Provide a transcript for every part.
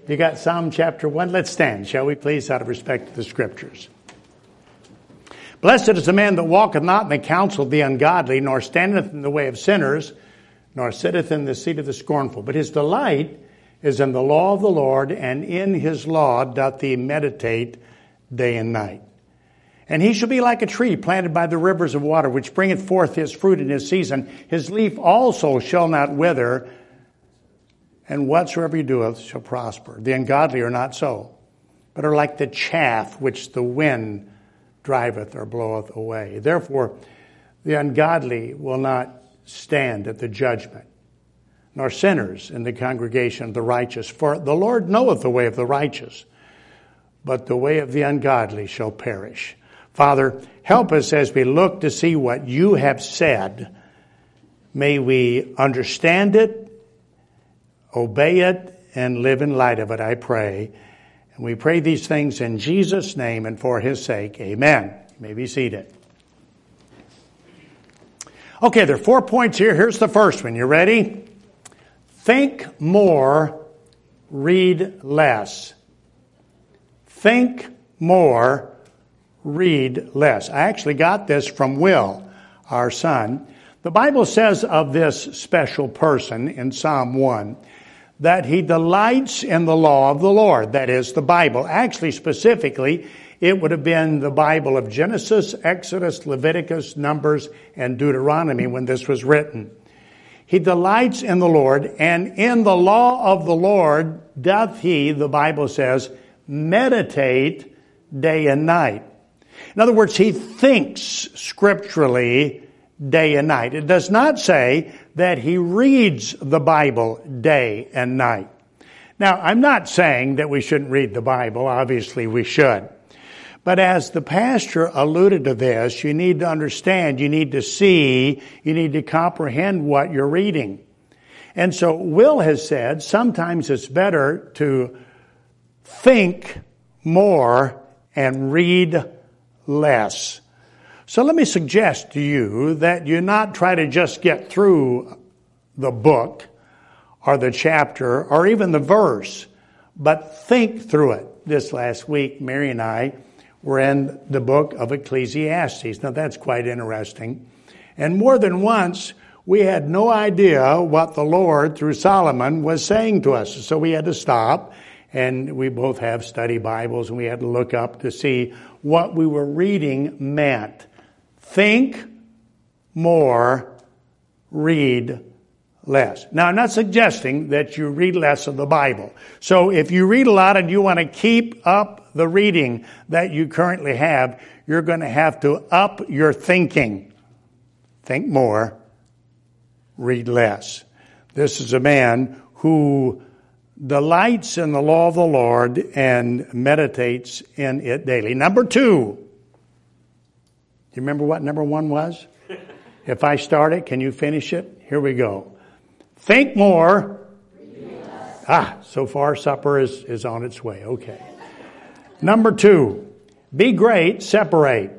You got Psalm chapter 1? Let's stand, shall we please, out of respect to the Scriptures. Blessed is the man that walketh not in the counsel of the ungodly, nor standeth in the way of sinners, nor sitteth in the seat of the scornful. But his delight is in the law of the Lord, and in his law doth he meditate day and night. And he shall be like a tree planted by the rivers of water, which bringeth forth his fruit in his season. His leaf also shall not wither, and whatsoever he doeth shall prosper. The ungodly are not so, but are like the chaff which the wind driveth or bloweth away. Therefore, the ungodly will not stand at the judgment, nor sinners in the congregation of the righteous. For the Lord knoweth the way of the righteous, but the way of the ungodly shall perish. Father, help us as we look to see what you have said. May we understand it, obey it, and live in light of it, I pray. And we pray these things in Jesus' name and for his sake. Amen. You may be seated. Okay, there are 4 points here. Here's the first one. You ready? Think more, read less. Think more, read less. I actually got this from Will, our son. The Bible says of this special person in Psalm 1 that he delights in the law of the Lord, that is, the Bible. Actually, specifically, it would have been the Bible of Genesis, Exodus, Leviticus, Numbers, and Deuteronomy when this was written. He delights in the Lord, and in the law of the Lord doth he, the Bible says, meditate day and night. In other words, he thinks scripturally day and night. It does not say that he reads the Bible day and night. Now, I'm not saying that we shouldn't read the Bible. Obviously, we should. But as the pastor alluded to this, you need to understand, you need to see, you need to comprehend what you're reading. And so Will has said sometimes it's better to think more and read less. So let me suggest to you that you not try to just get through the book or the chapter or even the verse, but think through it. This last week, Mary and I were in the book of Ecclesiastes. Now that's quite interesting. And more than once, we had no idea what the Lord, through Solomon, was saying to us. So we had to stop, and we both have study Bibles, and we had to look up to see what we were reading meant. Think more, read less. Now, I'm not suggesting that you read less of the Bible. So if you read a lot and you want to keep up the reading that you currently have, you're going to have to up your thinking. Think more, read less. This is a man who delights in the law of the Lord and meditates in it daily. Number 2. Do you remember what number 1 was? If I start it, can you finish it? Here we go. Think more. So far supper is on its way. Okay. Number 2. Be great, separate.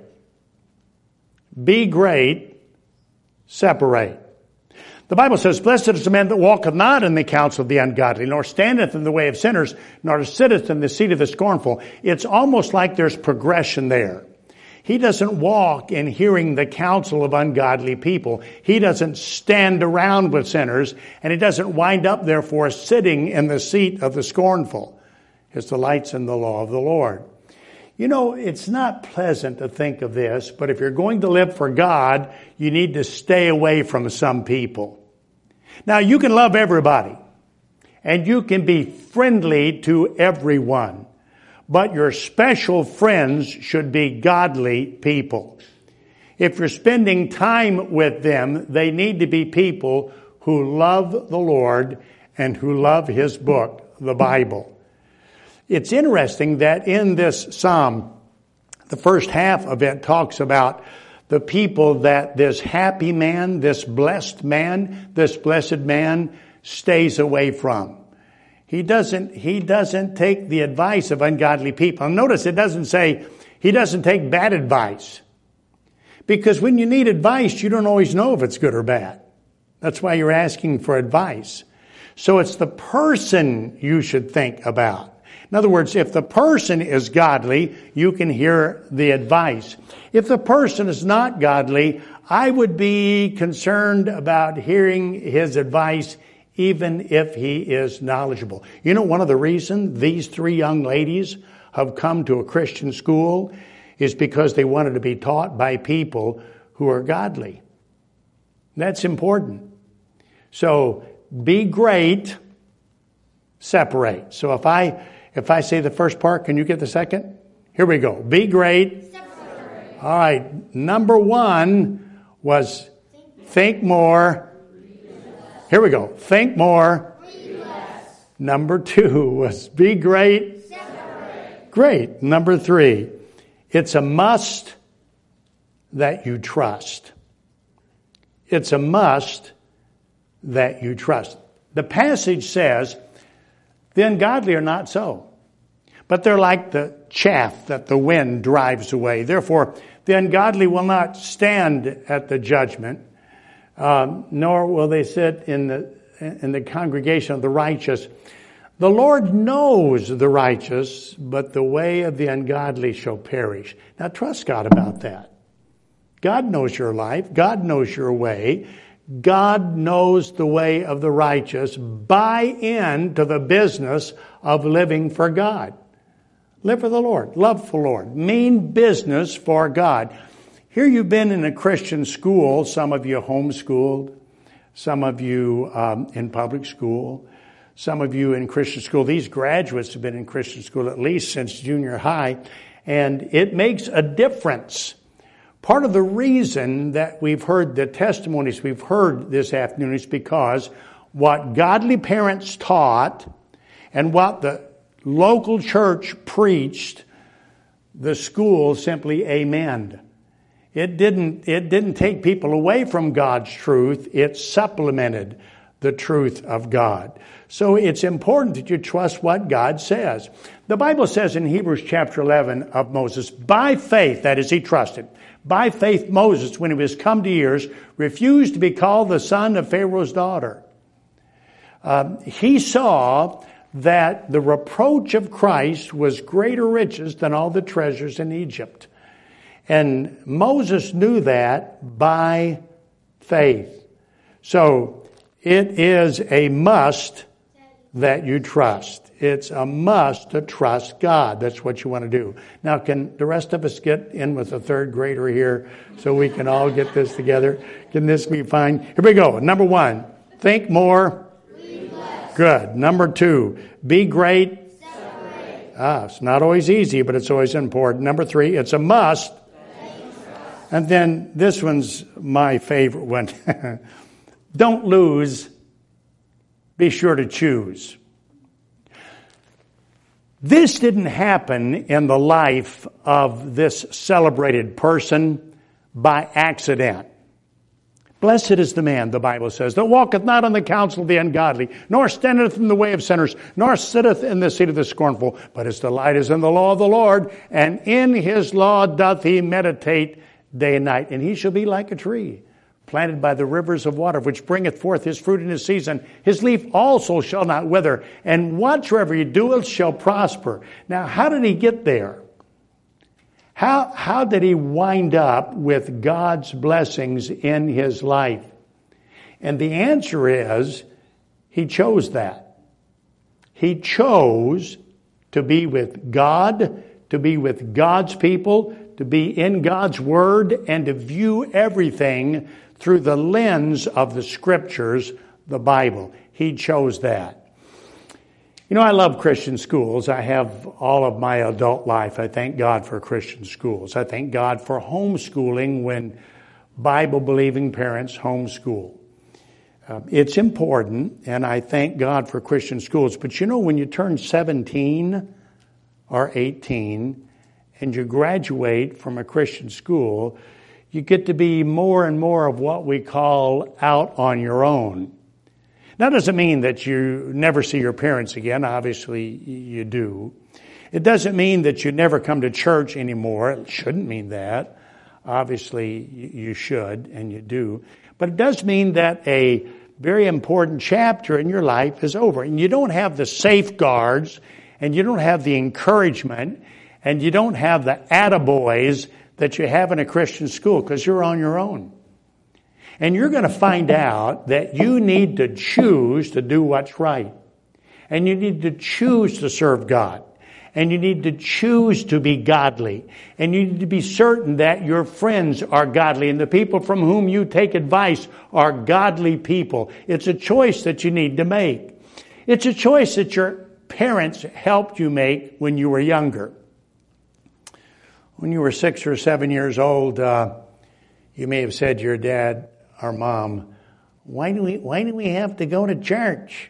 Be great, separate. The Bible says, blessed is the man that walketh not in the counsel of the ungodly, nor standeth in the way of sinners, nor sitteth in the seat of the scornful. It's almost like there's progression there. He doesn't walk in hearing the counsel of ungodly people. He doesn't stand around with sinners, and he doesn't wind up, therefore, sitting in the seat of the scornful. His delight's in the law of the Lord. You know, it's not pleasant to think of this, but if you're going to live for God, you need to stay away from some people. Now, you can love everybody, and you can be friendly to everyone. But your special friends should be godly people. If you're spending time with them, they need to be people who love the Lord and who love his book, the Bible. It's interesting that in this psalm, the first half of it talks about the people that this happy man, this blessed man, this blessed man stays away from. He doesn't take the advice of ungodly people. And notice it doesn't say he doesn't take bad advice. Because when you need advice, you don't always know if it's good or bad. That's why you're asking for advice. So it's the person you should think about. In other words, if the person is godly, you can hear the advice. If the person is not godly, I would be concerned about hearing his advice, even if he is knowledgeable. You know, one of the reasons these 3 young ladies have come to a Christian school is because they wanted to be taught by people who are godly. That's important. So be great, separate. So if I say the first part, can you get the second? Here we go. Be great. Separate. All right. Number 1 was think more. Here we go. Think more. Number 2 was be great. Separate. Great. Number 3, it's a must that you trust. It's a must that you trust. The passage says, the ungodly are not so, but they're like the chaff that the wind drives away. Therefore, the ungodly will not stand at the judgment, nor will they sit in the congregation of the righteous. The Lord knows the righteous, but the way of the ungodly shall perish. Now trust God about that. God knows your life. God knows your way. God knows the way of the righteous. Buy into the business of living for God. Live for the Lord. Love for the Lord. Mean business for God. Here you've been in a Christian school. Some of you homeschooled. Some of you in public school. Some of you in Christian school. These graduates have been in Christian school at least since junior high. And it makes a difference. Part of the reason that we've heard the testimonies we've heard this afternoon is because what godly parents taught and what the local church preached, the school simply amened. It didn't take people away from God's truth. It supplemented the truth of God. So it's important that you trust what God says. The Bible says in Hebrews chapter 11 of Moses, by faith, that is, he trusted. By faith, Moses, when he was come to years, refused to be called the son of Pharaoh's daughter. He saw that the reproach of Christ was greater riches than all the treasures in Egypt. And Moses knew that by faith. So it is a must that you trust. It's a must to trust God. That's what you want to do. Now, can the rest of us get in with a third grader here so we can all get this together? Can this be fine? Here we go. Number 1, think more. Good. Number 2, be great. Separate. It's not always easy, but it's always important. Number 3, it's a must. And then this one's my favorite one. Don't lose. Be sure to choose. This didn't happen in the life of this celebrated person by accident. Blessed is the man, the Bible says, that walketh not on the counsel of the ungodly, nor standeth in the way of sinners, nor sitteth in the seat of the scornful, but his delight is in the law of the Lord, and in his law doth he meditate day and night. And he shall be like a tree planted by the rivers of water, which bringeth forth his fruit in his season. His leaf also shall not wither, and whatsoever he doeth shall prosper. Now, how did he get there? How did he wind up with God's blessings in his life? And the answer is, he chose that. He chose to be with God, to be with God's people, to be in God's Word, and to view everything through the lens of the Scriptures, the Bible. He chose that. You know, I love Christian schools. I have all of my adult life. I thank God for Christian schools. I thank God for homeschooling when Bible-believing parents homeschool. It's important, and I thank God for Christian schools. But you know, when you turn 17 or 18 and you graduate from a Christian school, you get to be more and more of what we call out on your own. That doesn't mean that you never see your parents again. Obviously, you do. It doesn't mean that you never come to church anymore. It shouldn't mean that. Obviously, you should, and you do. But it does mean that a very important chapter in your life is over. And you don't have the safeguards, and you don't have the encouragement, and you don't have the attaboys that you have in a Christian school because you're on your own. And you're going to find out that you need to choose to do what's right. And you need to choose to serve God. And you need to choose to be godly. And you need to be certain that your friends are godly and the people from whom you take advice are godly people. It's a choice that you need to make. It's a choice that your parents helped you make when you were younger. When you were 6 or 7 years old, you may have said to your dad or mom, why do we have to go to church?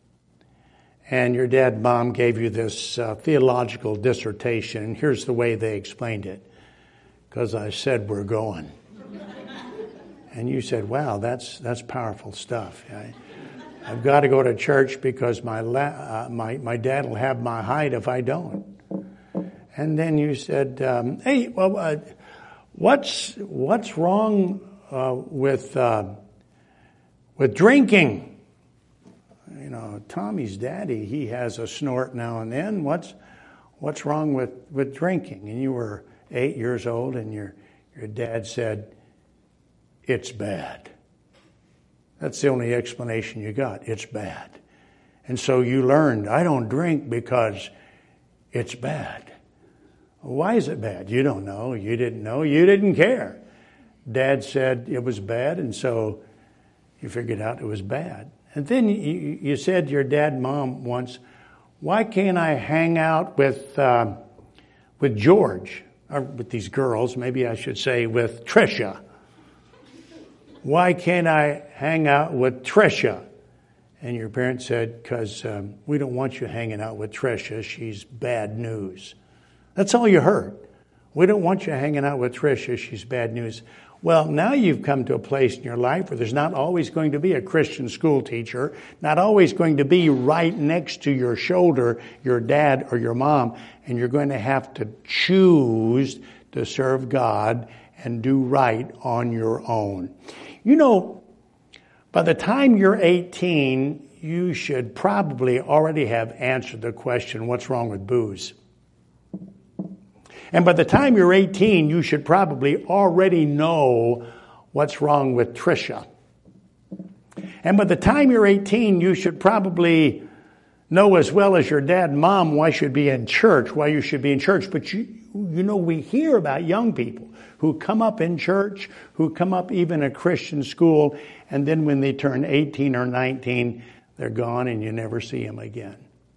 And your dad and mom gave you this theological dissertation, and here's the way they explained it. Because I said we're going. And you said, wow, that's powerful stuff. I've got to go to church because my dad will have my hide if I don't. And then you said, hey, well, what's wrong with drinking? You know, Tommy's daddy, he has a snort now and then. What's wrong with drinking? And you were 8 years old, and your dad said, it's bad. That's the only explanation you got. It's bad. And so you learned, I don't drink because it's bad. Why is it bad? You don't know. You didn't know. You didn't care. Dad said it was bad, and so you figured out it was bad. And then you said to your dad and mom once, why can't I hang out with George, or with these girls, maybe I should say with Tricia? Why can't I hang out with Tricia? And your parents said, because we don't want you hanging out with Tricia. She's bad news. That's all you heard. We don't want you hanging out with Tricia. She's bad news. Well, now you've come to a place in your life where there's not always going to be a Christian school teacher, not always going to be right next to your shoulder, your dad or your mom, and you're going to have to choose to serve God and do right on your own. You know, by the time you're 18, you should probably already have answered the question, what's wrong with booze? And by the time you're 18, you should probably already know what's wrong with Tricia. And by the time you're 18, you should probably know as well as your dad and mom why you should be in church, why you should be in church. But you know, we hear about young people who come up in church, who come up even at Christian school, and then when they turn 18 or 19, they're gone and you never see them again.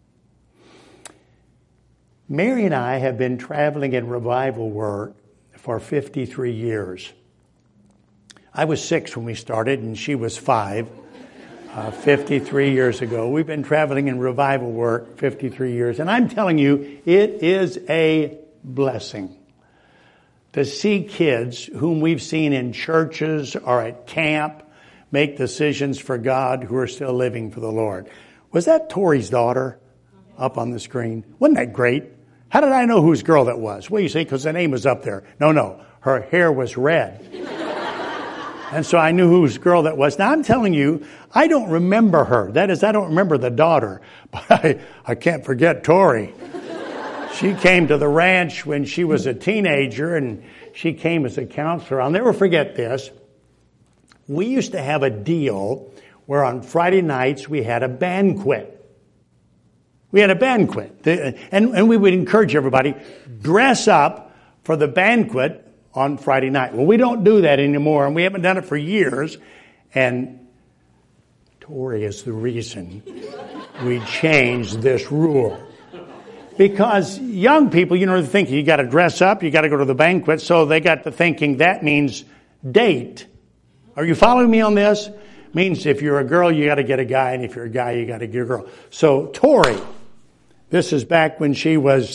Mary and I have been traveling in revival work for 53 years. I was 6 when we started, and she was 5, 53 years ago. We've been traveling in revival work 53 years, and I'm telling you, it is a blessing to see kids whom we've seen in churches or at camp make decisions for God who are still living for the Lord. Was that Tori's daughter up on the screen? Wasn't that great? How did I know whose girl that was? Well, you say, because the name was up there. No. Her hair was red. And so I knew whose girl that was. Now, I'm telling you, I don't remember her. That is, I don't remember the daughter. But I can't forget Tori. She came to the ranch when she was a teenager, and she came as a counselor. I'll never forget this. We used to have a deal where on Friday nights we had a banquet. We had a banquet, and we would encourage everybody, dress up for the banquet on Friday night. Well, we don't do that anymore, and we haven't done it for years, and Tori is the reason we changed this rule. Because young people, you know, they're thinking you got to dress up, you got to go to the banquet, so they got to thinking that means date. Are you following me on this? Means if you're a girl, you got to get a guy, and if you're a guy, you got to get a girl. So Tori, this is back when she was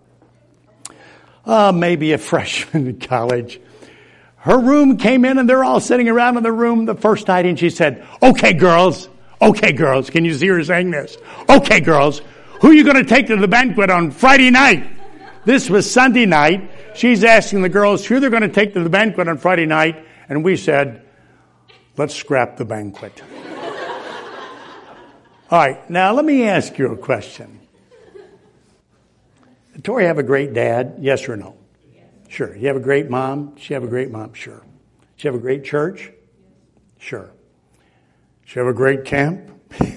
maybe a freshman in college. Her room came in, and they're all sitting around in the room the first night, and she said, okay, girls, can you see her saying this? Okay, girls, who are you going to take to the banquet on Friday night? This was Sunday night. She's asking the girls who they're going to take to the banquet on Friday night, and we said, let's scrap the banquet. All right, now let me ask you a question. Did Tori have a great dad? Yes or no? Sure. You have a great mom? She have a great mom? Sure. She have a great church? Sure. She have a great camp?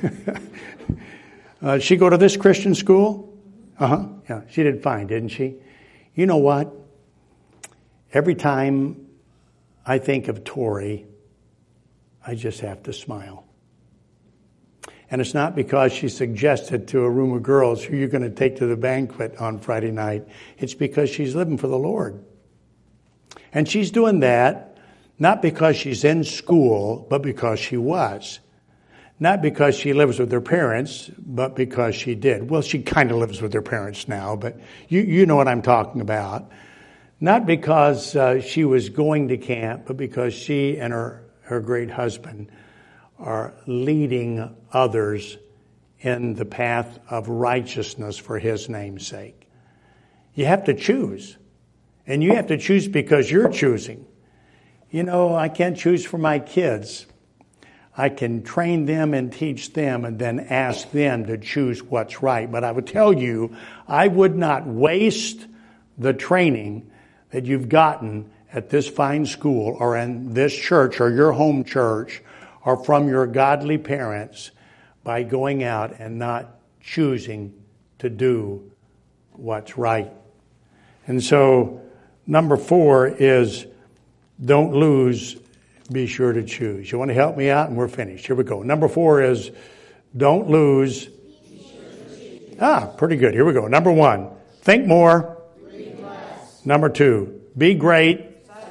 She go to this Christian school? Yeah, she did fine, didn't she? You know what? Every time I think of Tori, I just have to smile. And it's not because she suggested to a room of girls who you're going to take to the banquet on Friday night. It's because she's living for the Lord. And she's doing that not because she's in school, but because she was. Not because she lives with her parents, but because she did. Well, she kind of lives with her parents now, but you know what I'm talking about. Not because she was going to camp, but because she and her great husband are leading others in the path of righteousness for his name's sake. You have to choose. And you have to choose because you're choosing. You know, I can't choose for my kids. I can train them and teach them and then ask them to choose what's right. But I would tell you, I would not waste the training that you've gotten at this fine school or in this church or your home church or from your godly parents by going out and not choosing to do what's right. And so, number 4 is don't lose, be sure to choose. You want to help me out? And we're finished. Here we go. Number 4 is don't lose. Pretty good. Here we go. Number 1, think more. Number 2, be great.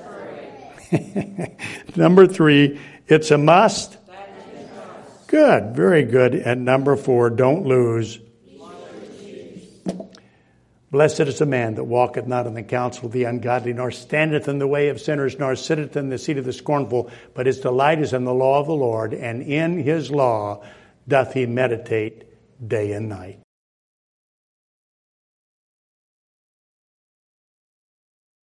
Number 3, it's a must. Good, very good. And number 4, don't lose. Blessed is the man that walketh not in the counsel of the ungodly, nor standeth in the way of sinners, nor sitteth in the seat of the scornful. But his delight is in the law of the Lord, and in his law doth he meditate day and night.